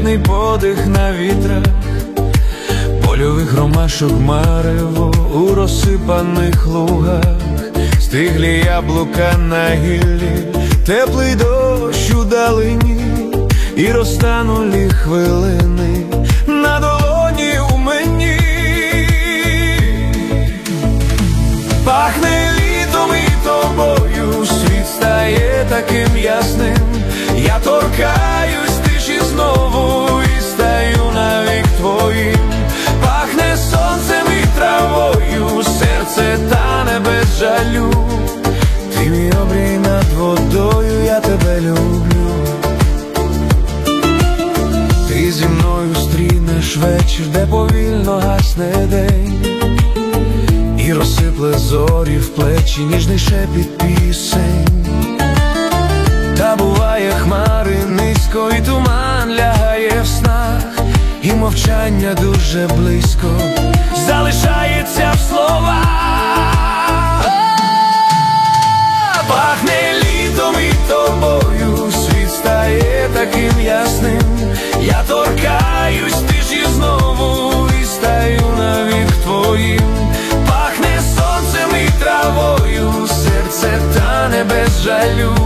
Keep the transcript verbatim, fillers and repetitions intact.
шляхетний подих на вітрах, польових ромашок марево у розсипаних лугах, стиглі яблука на гіллі, теплий дощ у далині і розтанулі хвилини на долоні у мені. Пахне літом і тобою, світ стає таким ясним. Я торкаюсь тиші знову і стаю навік твоїм. Пахне сонцем і травою, серце тане без жалю. Ти мій обрій над водою, я тебе люблю. Ти зі мною стрінеш вечір, де повільно гасне день, і розсипле зорі в плечі ніжний шепіт пісень. Та буває хмари низько, і туман лягає в снах, і мовчання дуже близько залишається в словах. Пахне літом і тобою, світ стає таким ясним. Я торкаюсь тиші знову і стаю навік твоїм. Пахне сонцем і травою, серце тане без жалю.